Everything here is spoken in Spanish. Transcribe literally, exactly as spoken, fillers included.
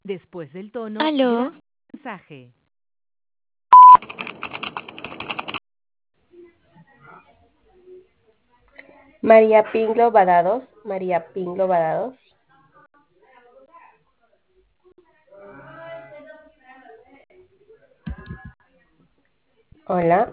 Después del tono, Aló, graba el mensaje. María Pinglo Vadados, María Pinglo Vadados. Hola.